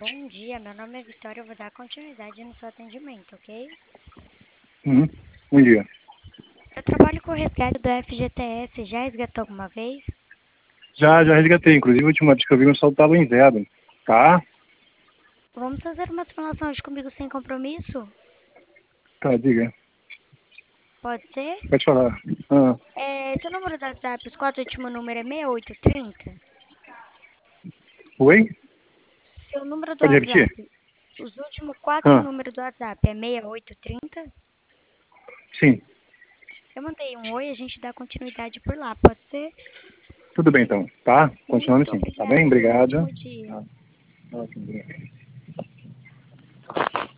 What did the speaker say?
Bom dia, meu nome é Vitória, eu vou dar continuidade no seu atendimento, ok? Bom dia. Eu trabalho com o resgate do FGTS, já resgatou alguma vez? Já resgatei. Inclusive, a última vez que eu vi, meu saldo estava em zero. Tá? Vamos fazer uma simulação hoje comigo sem compromisso? Tá, diga. Pode ser? Pode falar. Seu número do WhatsApp, os quatro últimos números é 6830? Oi? Seu número do Pode repetir? WhatsApp, os últimos quatro Ah, números do WhatsApp é 6830? sim. Eu mandei um oi, a gente dá continuidade por lá, pode ser? Tudo bem, então. Tá? Continuando Muito assim. Tá bem? obrigada, tenha um Obrigado. ótimo dia. Ótimo, obrigado.